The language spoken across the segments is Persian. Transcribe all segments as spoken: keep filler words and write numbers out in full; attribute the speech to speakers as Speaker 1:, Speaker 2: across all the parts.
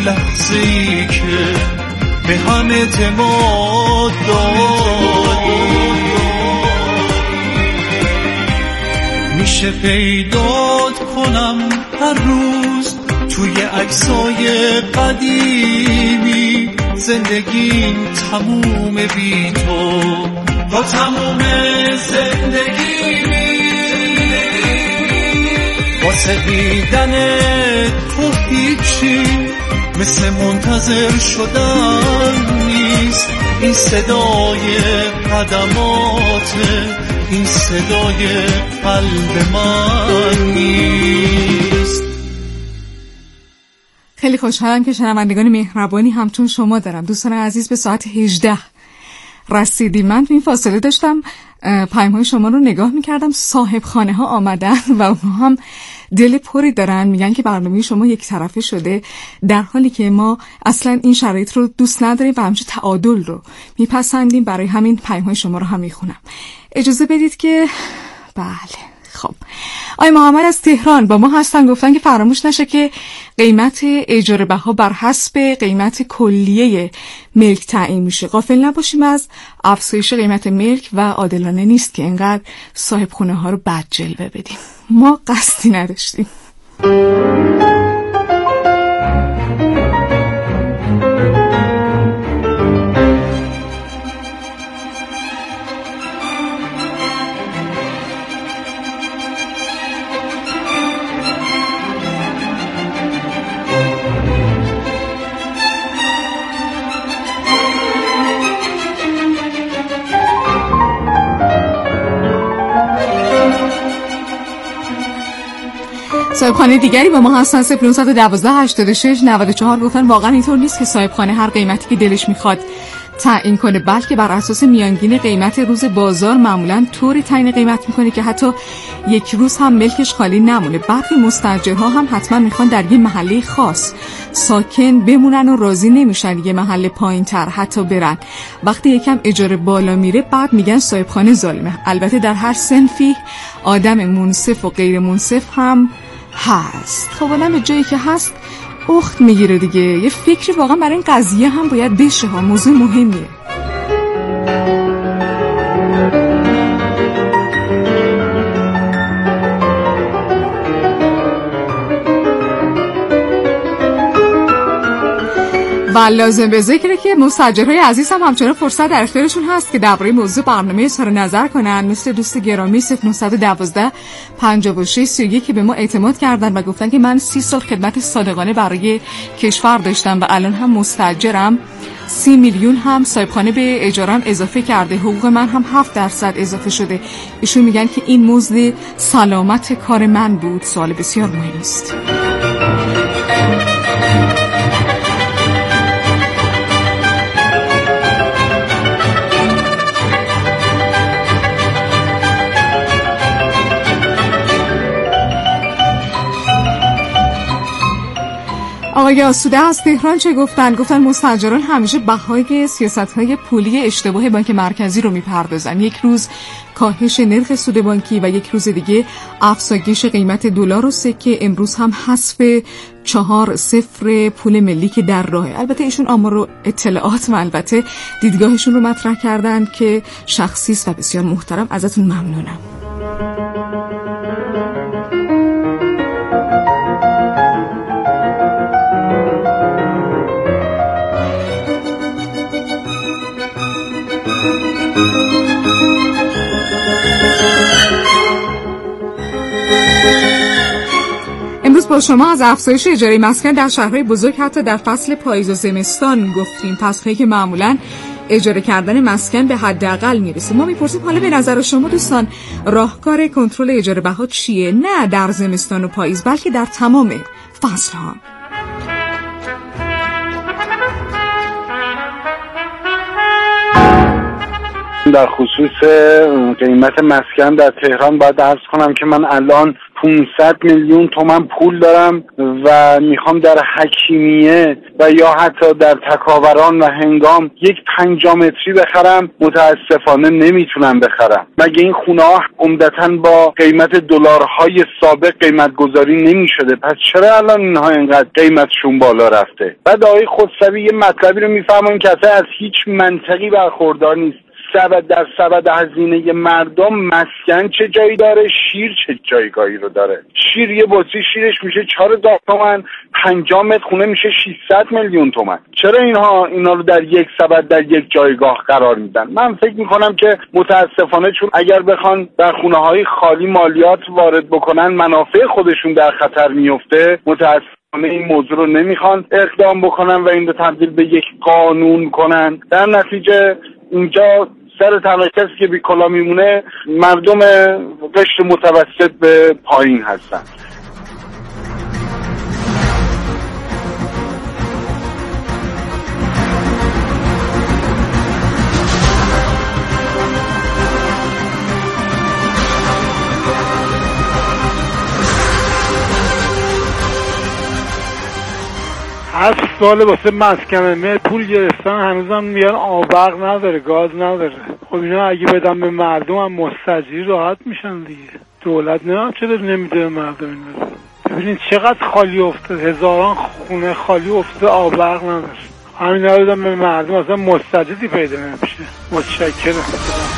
Speaker 1: لحظه‌ای که به هم اعتماد داری میشه پیدات کنم هر روز توی عکسای قدیمی زندگیم تموم بی تو تا تموم زندگیمی واسه دیدن تو هیچی مثل منتظر شدن نیست این صدای قدماته این صدای قلب من نیست.
Speaker 2: خیلی خوشحالم که شنوندگان مهربانی همچون شما دارم. دوستان عزیز به ساعت هجده رسیدیم. من تو این فاصله داشتم پیام‌های شما رو نگاه می‌کردم. صاحب خانه ها آمدن و اونها هم دل پری دارن، میگن که برنامه شما یک طرفه شده، در حالی که ما اصلا این شرایط رو دوست نداریم و همیشه تعادل رو میپسندیم. برای همین پیام‌های شما رو هم میخونم. اجازه بدید که بله خب آقای محمد از تهران با ما هستن، گفتن که فراموش نشه که قیمت اجاره بها بر حسب قیمت کلیه ملک تعیین میشه. غافل نباشیم از افزایش قیمت ملک و عادلانه نیست که اینقدر صاحب خونه ها رو بد جلوه بدیم. ما قصدی نداشتیم. صاحبخانه دیگری با ما هستن. صفر نهصد و دوازده هشتاد و شش نود و چهار گفتن واقعا اینطور نیست که صاحبخانه هر قیمتی که دلش میخواد تعیین کنه، بلکه بر اساس میانگین قیمت روز بازار معمولا طوری تعیین قیمت میکنه که حتی یک روز هم ملکش خالی نمونه. برخی مستاجرها هم حتما میخوان در یه محله خاص ساکن بمونن و راضی نمیشن یه محله پایین‌تر حتی برن. وقتی یکم اجاره بالا میره بعد میگن صاحبخانه ظالمه. البته در هر صنفی آدم منصف و غیر منصف هم هست. خب آدم به جایی که هست اخت میگیره دیگه. یه فکری واقعا برای این قضیه هم باید بشه ها. موضوع مهمیه. و لازم به ذکره که مستاجرهای عزیز هم همچنان فرصت در اختیارشون هست که درباره موضوع برنامه اظهار نظر کنن، مثل دوست گرامی صفر نهصد و دوازده پنجاه و شش سی و یک که به ما اعتماد کردن و گفتن که من سی سال خدمت صادقانه برای کشور داشتم و الان هم مستاجرم. سی میلیون هم صاحبخانه به اجارم اضافه کرده، حقوق من هم هفت درصد اضافه شده. ایشون میگن که این مزد سلامت کار من بود. سوال بسیار مهمی است. آقای آسوده از تهران چه گفتن؟ گفتن مستاجران همیشه بهای سیاست‌های پولی اشتباه بانک مرکزی رو میپردازن. یک روز کاهش نرخ سود بانکی و یک روز دیگه افزایش قیمت دلار و سکه. امروز هم حذف چهار صفر پول ملی که در راهه. البته ایشون آمار و اطلاعات و البته دیدگاهشون رو مطرح کردن که شخصی است و بسیار محترم. ازتون ممنونم. امروز با شما از افزایش اجاره مسکن در شهرهای بزرگ حتی در فصل پاییز و زمستان گفتیم. فصلی که معمولاً اجاره کردن مسکن به حداقل میرسه. ما میپرسیم حالا به نظر شما دوستان راهکار کنترل اجاره بها چیه؟ نه در زمستان و پاییز بلکه در تمام فصل‌ها.
Speaker 3: در خصوص قیمت مسکن در تهران باید عرض کنم که من الان پانصد میلیون تومان پول دارم و میخوام در حکیمیه و یا حتی در تکاوران و هنگام یک پنجامتری بخرم، متاسفانه نمیتونم بخرم. مگه این خونه ها عمدتاً با قیمت دلارهای سابق قیمت گذاری نمیشده؟ پس چرا الان اینها اینقدر قیمتشون بالا رفته؟ بعد آقای خسروی یه مطلبی رو میفرمایید که اصلا از هیچ منطقی برخوردار نیست. سبد در سبد هزینه مردم مسکن چه جایی داره، شیر چه جایگاهی رو داره؟ شیر یه بطری شیرش میشه چهار هزار تومان، پنجاه متر خونه میشه ششصد میلیون تومان. چرا اینها اینا رو در یک سبد در یک جایگاه قرار میدن؟ من فکر میکنم که متاسفانه چون اگر بخوان در خونه های خالی مالیات وارد بکنن منافع خودشون در خطر میفته، متاسفانه این موضوع رو نمیخوان اقدام بکنن و این رو تبدیل به یک قانون کنن. در نتیجه اینجا سر تنها کسی که بی کلا میمونه مردم قشر متوسط به پایین هستن.
Speaker 4: هشت سال واسه مسکن پول گرفتن، هنوزم میگن آبرق نداره، گاز نداره. خب اینا اگه بدن به مردم هم مستجری راحت میشن دیگه. دولت نه چرا نمیده به مردم این بده؟ ببینید چقدر خالی افتاد، هزاران خونه خالی افتاد، آبرق نداره. همین ندادن به مردم اصلا مستجری پیدا نمیشه. متشکرم.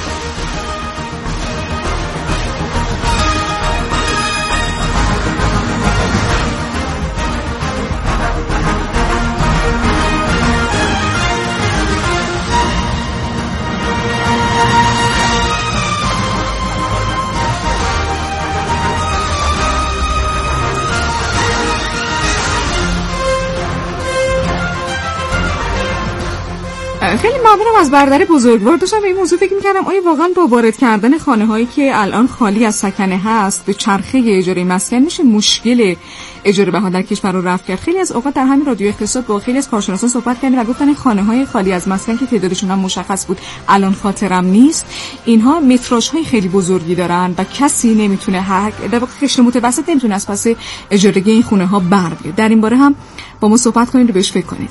Speaker 2: خیلی ممنونم از برادر بزرگوار. داشتم به این موضوع فکر می‌کردم آیا واقعا با وارد کردن خانه‌هایی که الان خالی از سکنه هست به چرخه اجاره مسکن میشه مشکل اجاره بها در کشور رو رفع کرد؟ خیلی از اوقات در همین رادیو اقتصاد با خیلی از کارشناسان صحبت کردیم و گفتن خانه‌های خالی از مسکن که تعدادشون هم مشخص بود، الان خاطرم نیست، اینها متراژهای خیلی بزرگی دارن و کسی نمیتونه، هر در واقع قشر متوسط نمیتونه از پس اجاره‌گی این خونه‌ها بر بیاد. در این باره هم با ما صحبت کنید و بهش فکر کنید.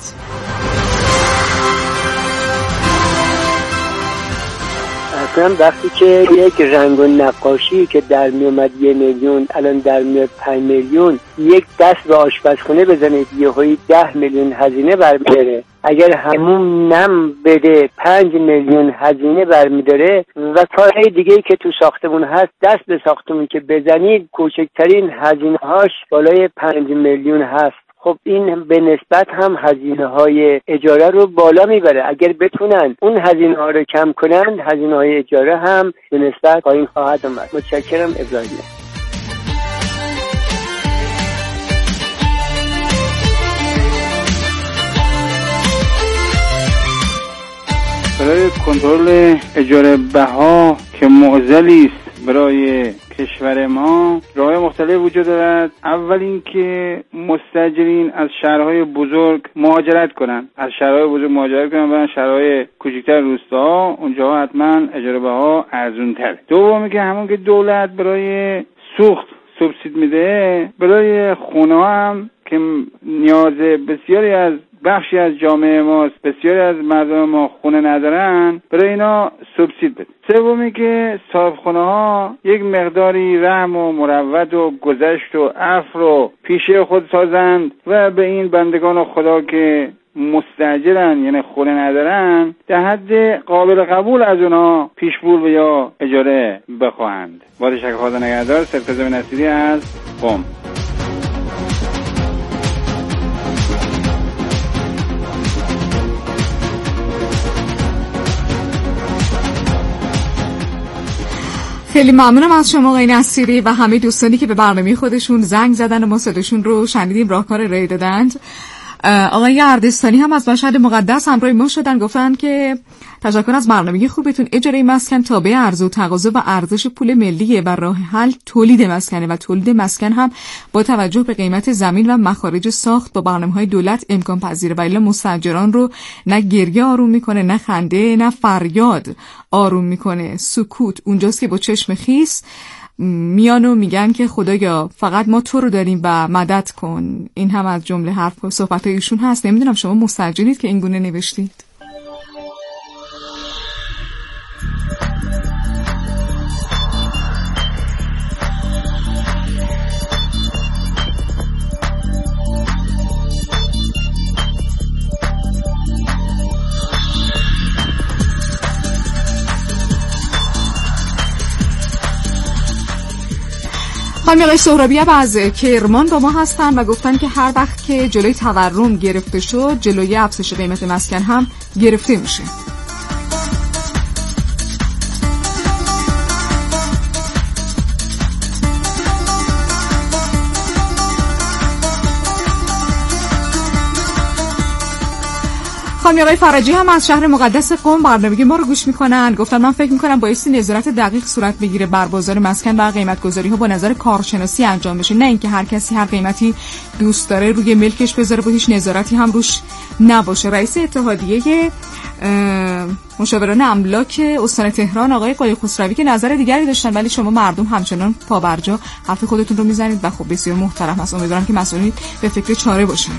Speaker 5: اصلا وقتی که یک رنگ و نقاشی که در می اومد یه میلیون الان در میاد پنج میلیون، یک دست به آشپزخونه بزنید یهویی ده میلیون هزینه برمی‌داره. اگر همون نم بده پنج میلیون هزینه برمی‌داره و کارهای دیگه‌ای که تو ساختمون هست دست به ساختمون که بزنید کوچکترین هزینه‌هاش بالای پنج میلیون هست. خب این به نسبت هم هزینه‌های اجاره رو بالا میبره. اگر بتونن اون هزینه‌ها رو کم کنن، هزینه‌های اجاره هم به نسبت پایین خواهد اومد. متشکرم. ابراهیم.
Speaker 6: برای کنترل اجاره بها که معضلی است برای کشور ما، راه‌های مختلف وجود دارد. اول اینکه مستاجرین از شهرهای بزرگ مهاجرت کنند، از شهرهای بزرگ مهاجرت کنند برن شهرهای کوچکتر روستاها، اونجا حتما اجاره بها ارزان‌تره. دومی که همون که دولت برای سوخت سوبسید میده، برای خونه هم که نیاز بسیاری از بخشی از جامعه ماست، بسیاری از مردم ما خونه ندارن، برای اینا سوبسید بده. سومی که صاحبخونه ها یک مقداری رحم و مروت و گذشت و عفو رو پیشه خود سازند و به این بندگان خدا که مستاجرن یعنی خونه ندارن در حد قابل قبول از اونها پیش‌پول و یا اجاره بخواهند. با تشکر خدا نگهدار. سرکزم نصیری از قم.
Speaker 2: خیلی ممنونم از شما آقای نصیری و همه دوستانی که به برنامه خودشون زنگ زدن و ما صداشون رو شنیدیم، راهکار ارائه دادند. آقای اردستانی هم از مشهد مقدس همراه ما شدن، گفتن که تشکر از برنامه خوبتون. اجاره مسکن تابع عرضه و تقاضا و ارزش پول ملیه و راه حل تولید مسکنه و تولید مسکن هم با توجه به قیمت زمین و مخارج ساخت با برنامه‌های دولت امکان پذیره و الا مستاجران رو نه گریه آروم میکنه، نه خنده، نه فریاد آروم میکنه. سکوت اونجاست که با چشم خیس میان و میگن که خدایا فقط ما تو رو داریم و مدد کن. این هم از جمله حرف و صحبت ایشون هست. نمیدونم شما مستعجلید که این گونه نوشتید؟ خانم آقای سهرابی از کرمان با ما هستن و گفتن که هر وقت که جلوی تورم گرفته شد جلوی افزایش قیمت مسکن هم گرفته میشه. خانم آقای فرجی هم از شهر مقدس قم برنامه ما رو گوش میکنن. گفتن من فکر میکنم بایستی نظارت دقیق صورت بگیره بر بازار مسکن و قیمت گذاری ها با نظر کارشناسی انجام بشه، نه اینکه هر کسی هر قیمتی دوست داره روی ملکش بذاره و هیچ نظارتی هم روش نباشه. رئیس اتحادیه مشاوران املاک استان تهران آقای قلی خسروی که نظر دیگری داشتن، ولی شما مردم همچنان پابرجا حرف خودتون رو میزنید و خب بسیار محترم است. امیدوارم که مسئولین به فکر چاره باشن.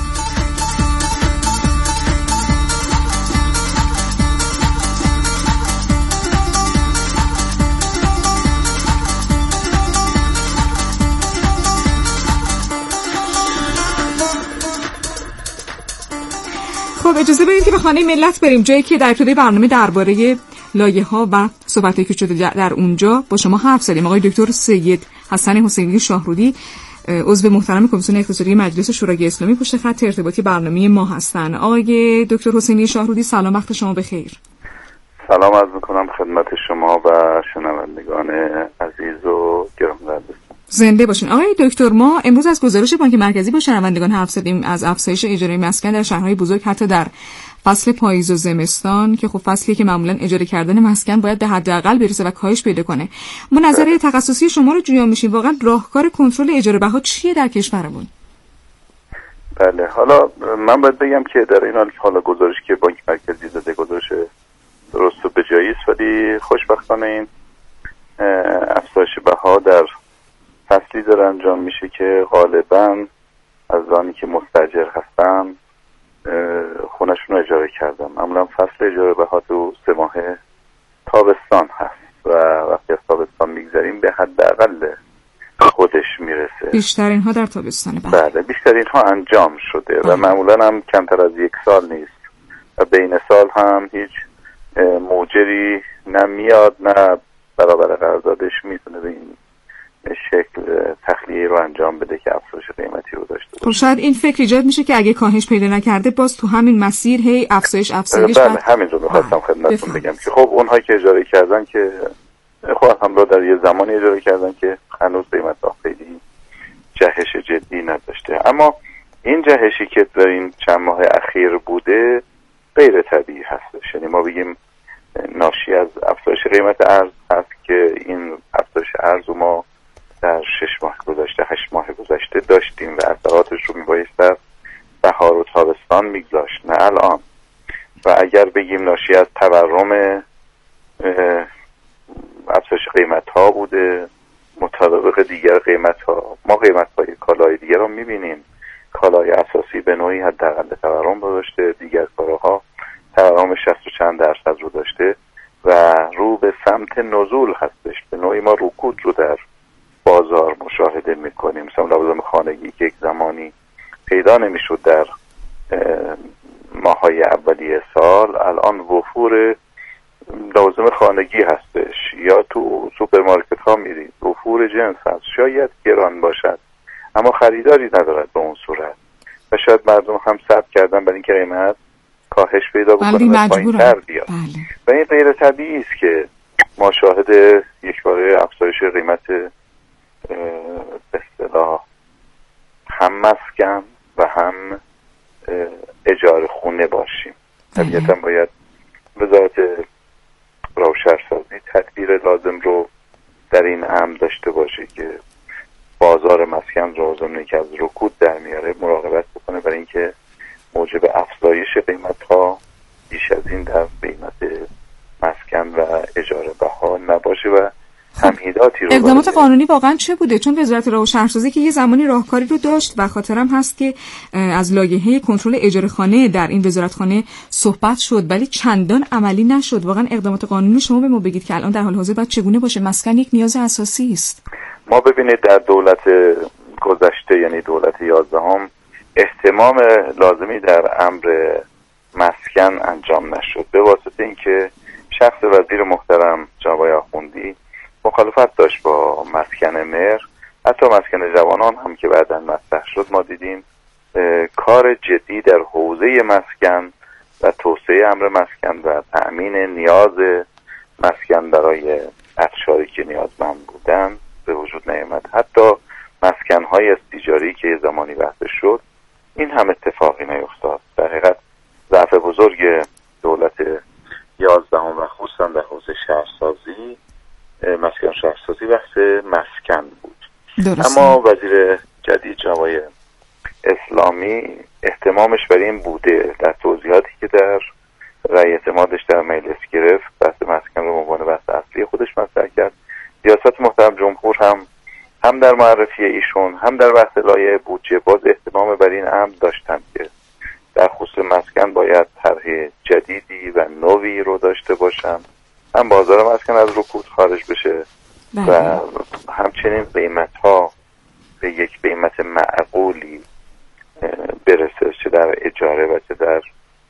Speaker 2: خب اجازه بدید که به خانه ملت بریم، جایی که در ابتدای برنامه درباره لایحه‌ها و صحبتایی که شده در اونجا با شما حرف زدیم. آقای دکتر سید حسن حسینی شاهرودی عضو محترم کمیسیون اقتصادی مجلس شورای اسلامی پشت خط ارتباطی برنامه ما هستن. آقای دکتر حسینی شاهرودی سلام، وقت شما بخیر.
Speaker 7: سلام عرض می‌کنم خدمت شما و شنوندگان عزیز و گرامی‌قدر.
Speaker 2: زنده باشین. آقای دکتر ما امروز از گزارش بانک مرکزی با شنوندگان حرف زدیم از افزایش اجاره مسکن در شهرهای بزرگ حتی در فصل پاییز و زمستان که خب فصلیه که معمولا اجاره کردن مسکن باید به حداقل برسه و کاهش پیدا کنه. ما نظر تخصصی شما رو جویا میشیم، واقعا راهکار کنترل اجاره بها چیه در کشورمون؟
Speaker 7: بله، حالا من باید بگم که در این حال حالا گزارشی که بانک مرکزی داده گزارش درست و بجایی است، ولی خوشبختانه این افزایش بها در فصلی داره انجام میشه که غالبا از آنی که مستاجر هستن خونشون رو اجاره کردن. معمولا فصل اجاره بها تو سه ماه تابستان هست و وقتی از تابستان میگذاریم به حداقل خودش میرسه.
Speaker 2: بیشتر اینها در تابستان.
Speaker 7: بله بیشتر اینها انجام شده و معمولا هم کمتر از یک سال نیست و بین سال هم هیچ موجری نمیاد نه برابر قراردادش میتونه به این شکل تخلیه رو انجام بده که افزایش قیمتی رو داشته باشه.
Speaker 2: خب شاید این فکر ایجاد میشه که اگه کاهش پیدا نکرده باز تو همین مسیر هی افزایش افزایش.
Speaker 7: بله بعد... همین رو می‌خواستم خدمتتون بگم که خب اونهایی که اجاره کردن که خب هم در یه زمانی اجاره کردن که هنوز قیمت ها خیلی جهش جدی نداشته، اما این جهشی که در این چند ماه اخیر بوده غیر طبیعی هستش. یعنی ما بگیم ناشی از افزایش قیمت ارز هست که این افزایش ارز ما در شش ماه گذشته هشت ماه گذشته داشتیم و اثراتش رو میبایست در بهار و تابستان میگذاشت، نه الان. و اگر بگیم ناشی از تورم افزایش قیمت ها بوده مطابق دیگر قیمت ها، ما قیمت های کالای دیگر رو میبینیم، کالای اساسی به نوعی حداقل تورم رو داشته، دیگر کالاها تورم شصت و چند درصد رو داشته و رو به سمت نزول هستش. به نوعی ما رکود رو در بازار مشاهده میکنیم. مثلا لوازم خانگی که یک زمانی پیدا نمیشد در ماهای اولیه سال، الان وفور لوازم خانگی هستش، یا تو سوپرمارکت ها میرید وفور جنس هست، شاید گران باشد اما خریداری ندارد به اون صورت و شاید مردم هم صبر کردن برای اینکه قیمت کاهش پیدا بکنه و پایین‌تر بیاد.
Speaker 2: بله.
Speaker 7: و این غیر طبیعی است که ما شاهد یک باره افزایش قیمت به اصطلاح هم مسکن و هم اجاره خونه باشیم. طبیعتا باید وزارت راه و شهرسازی تدبیر لازم رو در این امر داشته باشه که بازار مسکن رو ضمن که از رکود در میاره مراقبت بکنه برای اینکه موجب افزایش قیمت ها بیش از این در قیمت مسکن و اجاره بها نباشه و تمهیداتی رو
Speaker 2: اقدامات قانونی واقعا چه بوده؟ چون وزارت راه و شهرسازی که یه زمانی راهکاری رو داشت و خاطرم هست که از لایحه کنترل اجاره خانه در این وزارتخانه صحبت شد ولی چندان عملی نشد. واقعا اقدامات قانونی شما به ما بگید که الان در حال حاضر باید چگونه باشه؟ مسکن یک نیاز اساسی است.
Speaker 7: ما ببینید در دولت گذشته یعنی دولت یازدهم اهتمام لازمی در امر مسکن انجام نشد به واسطه اینکه شخص وزیر محترم جناب آخوندی مخالفت داشت با مسکن مهر. حتی مسکن جوانان هم که بعداً مطرح شد ما دیدیم کار جدی در حوزه مسکن و توسعه امر مسکن و تأمین نیاز مسکن برای اقشاری که نیازمند بودن به وجود نیامد. حتی مسکن‌های استیجاری که یه زمانی بحث شد این هم اتفاقی نیفتاد. در حقیقت ضعف بزرگ دولت یازدهم و خصوصا در حوزه شهرسازی مسکن شهرسازی بحث مسکن بود. درسته. اما وزیر جدید جناب اسلامی اهتمامش بر این بوده در توضیحاتی که در رأی اعتمادش در مجلس گرفت بحث مسکن رو عنوان بحث اصلی خودش مطرح کرد. ریاست محترم جمهور هم هم در معرفی ایشون هم در بحث لایحه بودجه باز اهتمام بر این امر داشتند که در خصوص مسکن باید طرح جدیدی و نوی رو داشته باشن، هم بازار مسکن از رکود خارج بشه و همچنین قیمت ها به یک قیمت معقولی برسه چه در اجاره و چه در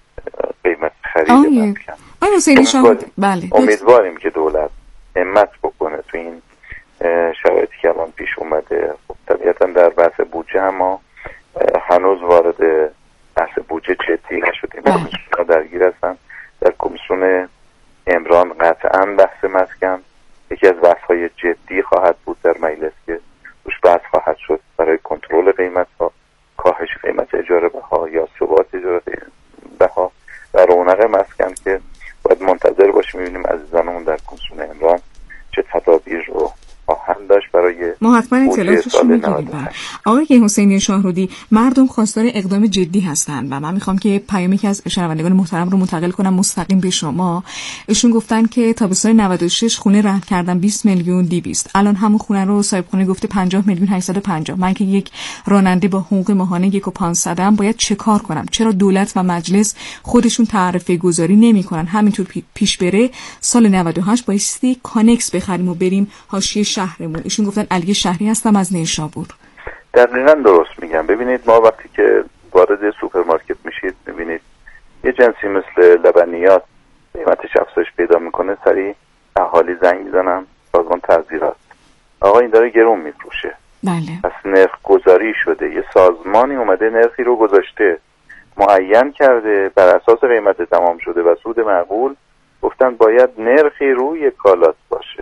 Speaker 7: قیمت خرید مسکن.
Speaker 2: آیا حسینی شاهد بله
Speaker 7: امیدواریم که دولت همت بکنه تو این شرایطی که الان پیش اومده. خب طبیعتا در بحث بودجه اما هنوز وارد بحث بودجه جدی نشدیم. کمیسیون درگیر هستن. در کمیسیون عمران قطعا بحث مسکن یکی از بحث‌های جدی خواهد بود در مجلس که روش بحث خواهد شد برای کنترل قیمت‌ها، کاهش قیمت اجاره بها یا ثبات اجاره بها و رونق مسکن که باید منتظر باشیم ببینیم عزیزانمون در کمیسیون عمران چه تدابیر رو خواهند داشت برای
Speaker 2: ما حتما اطلاعاتش رو میگیریم. آقای حسینی شاهرودی، مردم خواستار اقدام جدی هستند و من میخوام که پیامی که از شنوندگان محترم رو منتقل کنم مستقیم به شما. ایشون گفتن که تابستان نود و شش خونه رهن کردن بیست میلیون دویست، الان همون خونه رو صاحب خونه گفته پنجاه میلیون هشتصد و پنجاه. من که یک راننده با حقوق ماهانه یک و پانصد ام باید چه کار کنم؟ چرا دولت و مجلس خودشون تعرفه گذاری نمیکنن؟ همینطور پیش بره سال نود و هشت بایستی کانکس بخریم و بریم حاشیه شهرمون. ایشون گفتن علی شهری هستم از نیشابور.
Speaker 7: دقیقاً درست میگم. ببینید ما وقتی که وارد سوپرمارکت میشید میبینید یه جنسی مثل لبنیات قیمتش افزایش پیدا میکنه، سریع اهالی زنگ میزنن سازمان تعزیرات آقا این داره گرون میفروشه.
Speaker 2: بله.
Speaker 7: پس نرخ گذاری شده، یه سازمانی اومده نرخی رو گذاشته معین کرده بر اساس قیمت تمام شده و سود معقول گفتن باید نرخی روی کالات باشه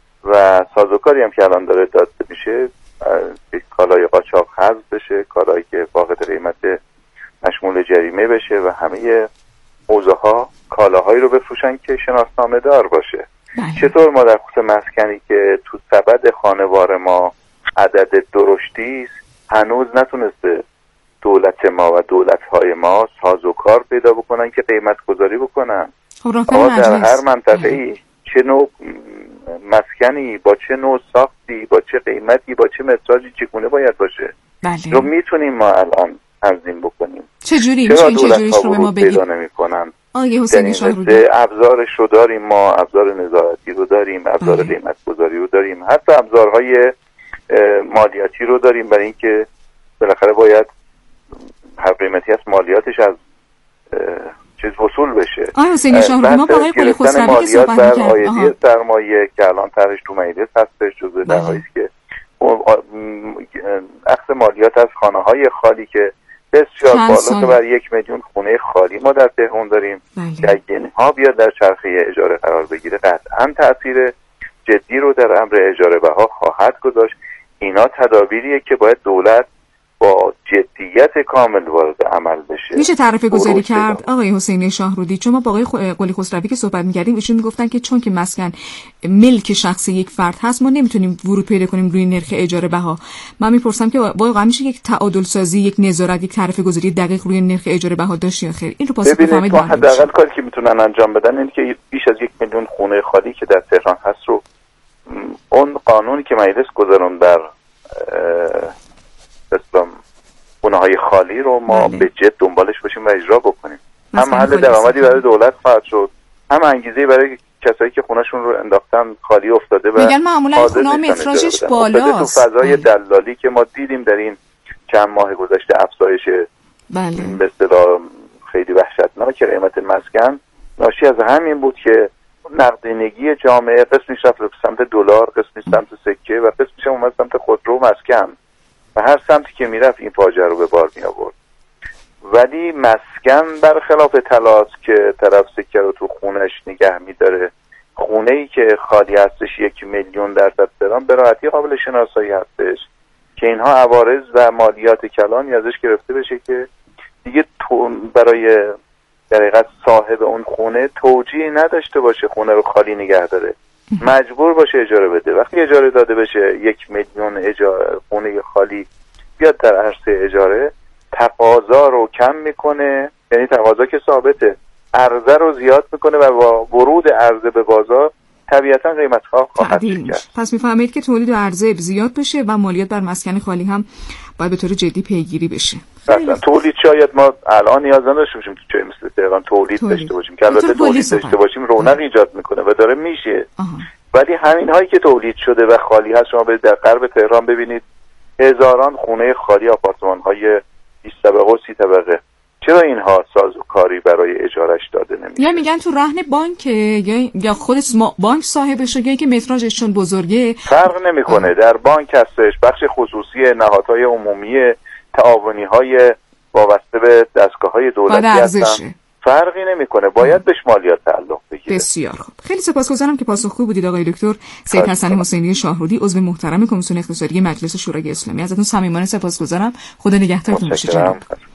Speaker 7: و سازوکاری هم که الان داره داده میشه کالای قاچاق حذف بشه، کالایی که فاقد قیمت مشمول جریمه بشه و همه حوزه ها کالاهایی رو بفروشن که شناسنامه دار باشه.
Speaker 2: بله.
Speaker 7: چطور ما در خصوص مسکنی که تو سبد خانوار ما عدد درشتی است هنوز نتونسته دولت ما و دولت‌های ما سازوکار پیدا بکنن که قیمت گذاری بکنن.
Speaker 2: آقا
Speaker 7: در هر منطقه‌ای چه نوع مسکنی با چه نوع ساختی با چه قیمتی با چه متراژی چگونه باید باشه.
Speaker 2: بله.
Speaker 7: رو میتونیم ما الان تنظیم بکنیم.
Speaker 2: چجوری میشه این چجوریش رو به ما بگید؟
Speaker 7: نمی‌کنن.
Speaker 2: آقای حسینی شاهرودی،
Speaker 7: ابزارش رو داریم، ما ابزار نظارتی رو داریم، ابزار قیمت گذاری رو داریم، حتی ابزارهای مالیاتی رو داریم برای اینکه بالاخره باید هر قیمتی از مالیاتش از چیز وصول بشه.
Speaker 2: آقای حسینی شاهرودی، ما با آقای قلی خسروی که صحبت می‌کردیم
Speaker 7: آیدی سرمایه که الان طرحش تو مجلس هستش جزء درهایی که اخذ مالیات از خانه‌های خالی که بسیار بالا بر یک میلیون خونه خالی ما در تهران داریم که اگه اینها بیاد در چرخه اجاره قرار بگیره قطعاً تأثیر جدی رو در امر اجاره بها خواهد گذاشت. اینا تدابیریه که باید دولت با جدیت کامل وارد عمل بشه.
Speaker 2: میشه تعرفه گذاری کرد آقای حسینی شاهرودی؟ چون ما با آقای قلی خسروی که صحبت می‌کردیم ایشون میگفتن که چون که مسکن ملک شخصی یک فرد هست ما نمیتونیم ورود پیدا کنیم روی نرخ اجاره بها. من میپرسم که واقعا میشه یک تعادل سازی، یک نظارت، یک تعرفه گذاری دقیق روی نرخ اجاره بها داشت یا خیر؟ این رو پاسخ بفهمید.
Speaker 7: حداقل کاری که میتونن انجام بدن اینه که بیش از یک میلیون خونه خالی که در تهران هست رو اون قانونی که مجلس گذارون در اسلام خونه های خالی رو ما بله. به جد دنبالش باشیم و اجرا بکنیم. هم محل درآمدی برای دولت خواهد شد، هم انگیزه برای کسایی که خونه‌شون رو انداختن خالی افتاده و
Speaker 2: میگن معمولا خونه متراژش بالاست.
Speaker 7: تو فضای دلالی که ما دیدیم در این چند ماه گذشته افزایش
Speaker 2: بله.
Speaker 7: به اصطلاح خیلی وحشتناک قیمت مسکن ناشی از همین بود که نقدینگی جامعه قسمش رفت به سمت دلار، قسمش سمت سکه و قسمش هم اومد سمت خودرو و مسکن و هر سمتی که میرفت این فاجعه رو به بار می آورد. ولی مسکن برخلاف طلاست که طرف سکه رو تو خونش نگه میداره، خونه ای که خالی هستش یک میلیون درصد درام به راحتی قابل شناسایی هستش که اینها عوارض و مالیات کلانی ازش گرفته بشه که دیگه تو برای در حقیقت صاحب اون خونه توجیه نداشته باشه خونه رو خالی نگه داره، مجبور باشه اجاره بده. وقتی اجاره داده بشه یک میلیون اجاره خونه خالی بیاد در عرصه اجاره، تقاضا رو کم میکنه، یعنی تقاضا که ثابته، عرضه رو زیاد میکنه و با ورود عرضه به بازار طبیعتا قیمت‌ها خواهد شد.
Speaker 2: پس میفهمید که تولید و عرضه زیاد بشه و مالیات بر مسکن خالی هم باید به طور جدی پیگیری بشه.
Speaker 7: مثلا تولید شاید ما الان نیاز نداشته باشیم تو جای مثل تهران تولید, تولید داشته باشیم که البته تولید داشته باشیم رونق ایجاد میکنه و داره میشه. آها. ولی همین هایی که تولید شده و خالی هست، شما برید در غرب تهران ببینید هزاران خونه خالی، آپارتمان های بیست طبقه و سی طبقه. چرا اینها سازوکاری برای اجارش داده نمیشه؟
Speaker 2: یا میگن تو رهن بانک یا یا خود بانک صاحبش یا که متراژش چون بزرگه
Speaker 7: فرق نمیکنه. در بانک هستش، بخش خصوصی، نهادهای عمومی، تعاونی های وابسته به دستگاه های دولتی هستن، فرقی نمیکنه، باید بهش مالیات تعلق بگیره.
Speaker 2: بسیار خوب، خیلی سپاسگزارم که پاسخگو بودید آقای دکتر سید حسن حسینی شاهرودی، عضو محترم کمیسیون اقتصادی مجلس شورای اسلامی. ازتون صمیمانه سپاسگزارم. خدا نگهدارتون باشه جناب.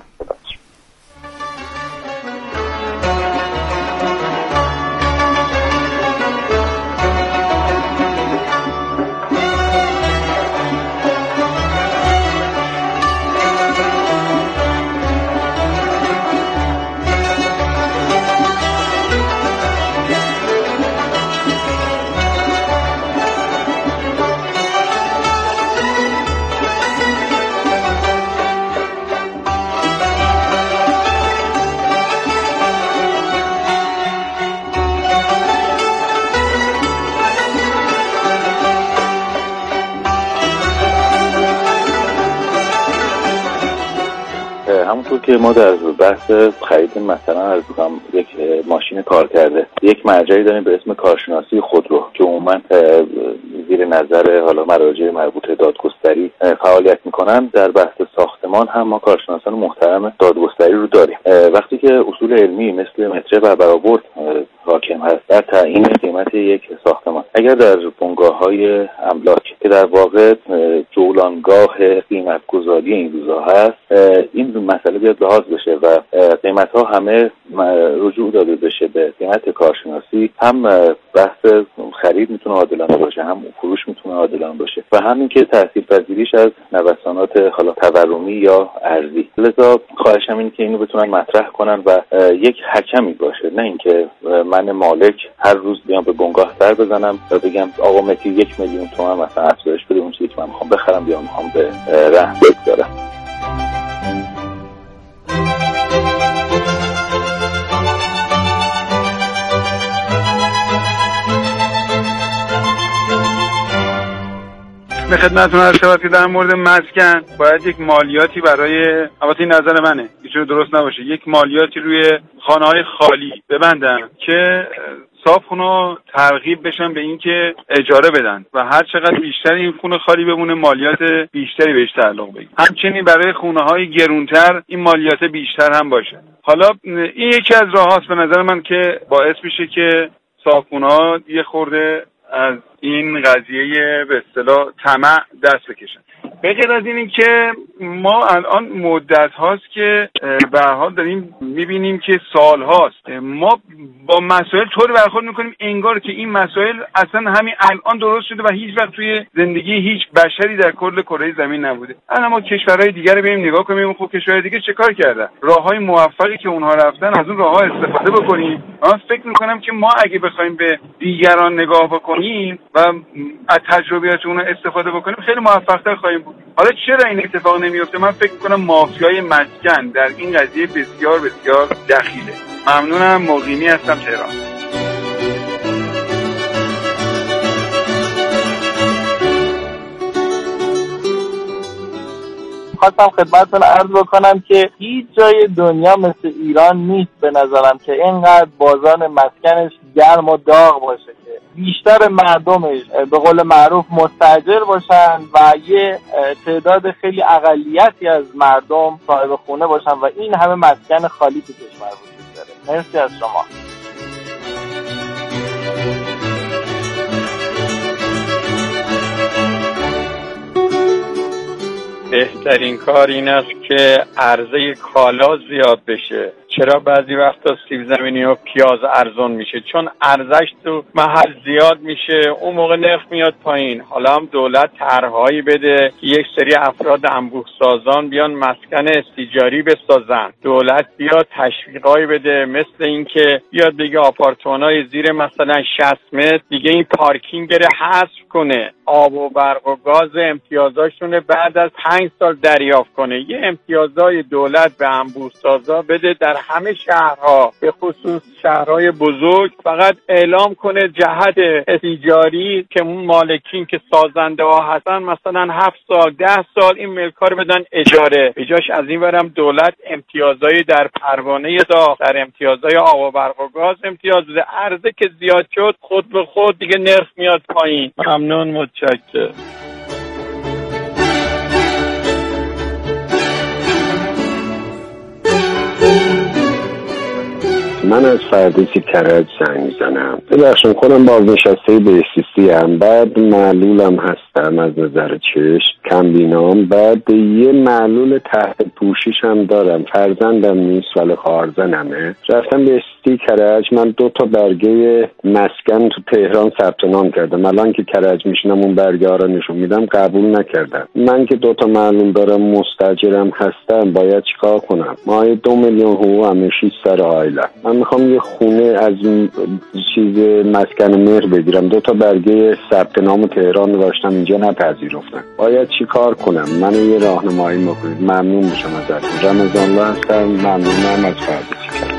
Speaker 8: همونطور که ما در بحث خرید مثلا از یک ماشین کار کرده یک مرجعی داریم به اسم کارشناسی خودرو که عموما زیر نظر حالا مراجع مربوط دادگستری فعالیت میکنن. در بحث ساختمان هم ما کارشناسان محترم دادگستری رو داریم. وقتی که اصول علمی مثل متر و برآورد حاکم هست در تعیین قیمت یک ساختمان، اگر در بنگاه‌های املاک که در واقع جولانگاه قیمت گذاری این روزها هست، این مسئله بیاد لحاظ بشه و قیمت‌ها همه رجوع داده بشه به قیمت کارشناسی، هم بحث خرید میتونه عادلانه باشه، هم فروش میتونه عادلانه باشه و همین که تاثیرپذیریش از نوسانات حالا تورمی یا ارزی. لذا خواهشم اینه که اینو بتونن مطرح کنن و یک حکمی باشه، نه اینکه من مالک هر روز بیام به بنگاه سر بزنم و بگم آقا متی یک میلیون تومان مثلا افزایش بده، اون چیزی که من میخوام بخرم یا میخوام به رهن بگذارم.
Speaker 6: به خدمتتون عرض شود که در مورد مسکن باید یک مالیاتی برای، البته این نظر منه، هیچ درست نباشه، یک مالیاتی روی خانه‌های خالی ببندن که صاحبخونا ترغیب بشن به این که اجاره بدن و هر چقدر بیشتر این خونه خالی بمونه مالیات بیشتری بهش تعلق بگیره. همچنین برای خونه‌های گرونتر این مالیات بیشتر هم باشه. حالا این یکی از راه‌هاست به نظر من که باعث میشه که صاحبخونا یه خورده از این قضیه به اصطلاح طمع دست بکشن. به غیر از این که ما الان مدت هاست که به هر حال داریم میبینیم که سال هاست ما با مسائل طوری برخورد میکنیم انگار که این مسائل اصلا همین الان درست شده و هیچ وقت توی زندگی هیچ بشری در کل کره زمین نبوده. الان ما کشورهای دیگر رو بریم نگاه کنیم، خب کشورهای دیگه چه کار کردن؟ راههای موفقی که اونها رفتن از اون راهها استفاده بکنیم. من فکر میکنم که ما اگه بخوایم به دیگران نگاه بکنیم و از تجربیات اون استفاده بکنیم خیلی موفق‌تر خواهیم بود. حالا چرا این اتفاق نمیفته؟ من فکر می‌کنم مافیای مسکن در این قضیه بسیار بسیار دخیله. ممنونم. مقیمی هستم تهران.
Speaker 9: خواستم خدمتتون عرض بکنم که هیچ جای دنیا مثل ایران نیست به نظرم که اینقدر بازار مسکنش گرم و داغ باشه که بیشتر مردمش به قول معروف مستاجر باشن و یه تعداد خیلی اقلیتی از مردم صاحب خونه باشن و این همه مسکن خالی تو کشور وجود داره. مرسی از شما.
Speaker 10: بهترین کار این است که عرضه کالا زیاد بشه. چرا بعضی وقتا سیب زمینی و پیاز ارزون میشه؟ چون عرضش تو محل زیاد میشه، اون موقع نرخ میاد پایین. حالا هم دولت طرحهایی بده که یک سری افراد انبوه سازان بیان مسکن استیجاری بسازن، دولت بیاد تشویقایی بده، مثل اینکه بیاد بگه آپارتمان‌های زیر مثلا شصت متر دیگه این پارکینگ رو حذف کنه، آب و برق و گاز امتیازاشون بعد از پنج سال دریافت کنه. یه امتیازهای دولت به انبوه سازا بده در همه شهرها، به خصوص شهرهای بزرگ، فقط اعلام کنه جهت استیجاری که اون مالکین که سازنده ها هستن مثلا هفت سال ده سال این ملکا رو بدن اجاره. به جاش از این ورم دولت امتیازهای در پروانه داغ، در امتیازهای آب و برق و گاز امتیاز بده. عرضه که زیاد شد خود به خود دیگه نرخ میاد پایین. ممنون، متشکرم.
Speaker 11: من از فردوسی کرج زنگ میزنم. ببخشید خودم بازنشسته بهزیستی ام، بعد معلولم هستم از نظر چشم، کم بینام، بعد یه معلول تحت پوشش هم دارم، فرزندم نیست ولی خواهرزنمه. رفتم بهزیستی کرج، من دو تا برگه مسکن تو تهران ثبت نام کردم. الان که کرج میشینم اون برگه ها رو نشون میدم، قبول نکردم. من که دو تا معلول دارم، مستاجرم هستم، باید چیکار کنم؟ ماهی دو میلیون حقوق همه شیش سر آیله. من میخوام یه خونه از چیز مسکن مهر بگیرم، دو تا برگه ثبت نام تهران داشتم، اینجا نپذیرفتن. باید چی کار کنم؟ منو یه راهنمایی بکنید، ممنون میشم ازتون. رمضان الله هستم، ممنونم از فردوسی.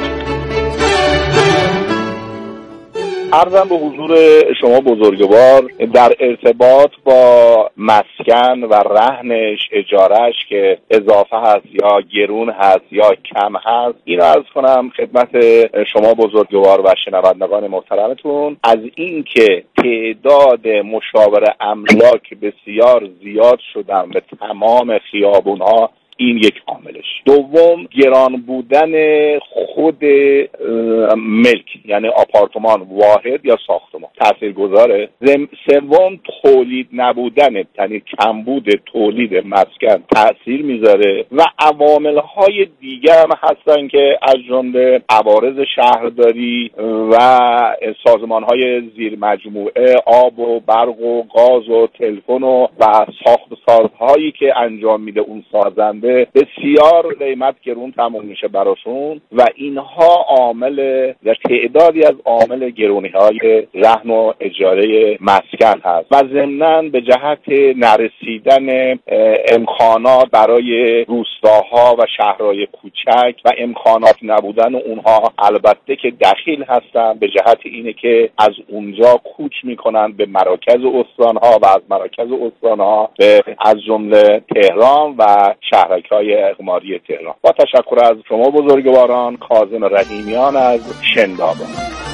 Speaker 12: عرضم به حضور شما بزرگوار در ارتباط با مسکن و رهنش، اجارش که اضافه هست یا گرون هست یا کم هست، این عرض کنم خدمت شما بزرگوار و شنوندگان محترمتون از این که تعداد مشاور املاک بسیار زیاد شدن به تمام خیابونها، این یک عاملش. دوم، گران بودن خود ملک یعنی آپارتمان واحد یا ساختمان تاثیرگذاره. سوم، تولید نبودن یعنی کمبود تولید مسکن تاثیر میذاره و عوامل های دیگه هم هستن که از جمله عوارض شهرداری و سازمان های زیر مجموعه آب و برق و گاز و تلفن و و ساخت سازهایی که انجام میده اون سازنده بسیار قیمت گرون تموم میشه براشون و اینها عامل و تعدادی از عامل گرونی های رهن و اجاره مسکن هست و ضمناً به جهت نرسیدن امکانات برای روستاها و شهرهای کوچک و امکانات نبودن اونها البته که دخیل هستن به جهت اینه که از اونجا کوچ میکنن به مراکز استانها و از مراکز استانها به از جمله تهران و شهر های اقماری تهران. با تشکر از شما بزرگواران، کاظم رحیمیان از شندابان.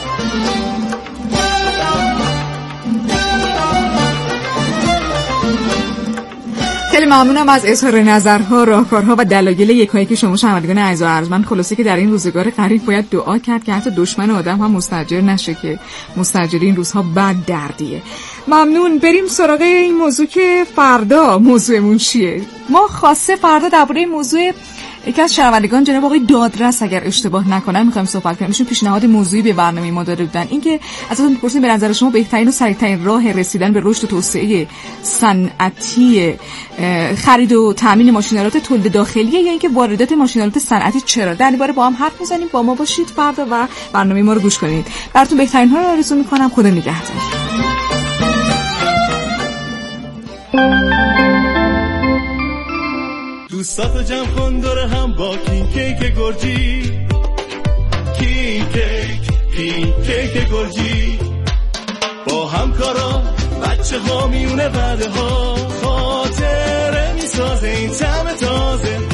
Speaker 2: خیلی ممنونم از اظهار نظرها، راهکارها و دلایل یکایی که شما شنوندگان عزیز و ارجمند. خلاصه که در این روزگار قریب باید دعا کرد که حتی دشمن آدم هم مستاجر نشه، که مستاجری این روزها بد دردیه. ممنون. بریم سراغ این موضوع که فردا موضوعمون چیه. ما خاصه فردا درباره موضوع یکی از شنوندگان جناب آقای دادرس اگر اشتباه نکنم میخوایم صحبت کنیم. ایشون پیشنهاد موضوعی به برنامه ما داده بودن، اینکه ازتون می‌پرسیم به نظر شما بهترین و سریع‌ترین راه رسیدن به رشد و توسعه صنعتی خرید و تامین ماشین‌آلات تولید داخلیه یا اینکه واردات ماشین‌آلات صنعتی چرا؟ در این باره با هم حرف می‌زنیم. با ما باشید فردا و برنامه ما رو گوش کنید. براتون بهترین ها رو آرزو می‌کنم. خدا نگهدار.
Speaker 1: دوستاتو جمع کن دور هم با کین کیک گرجی، کین کیک کین کیک گرجی، با همکارا بچه ها میونه بعده ها خاطره میسازه این طعم تازه.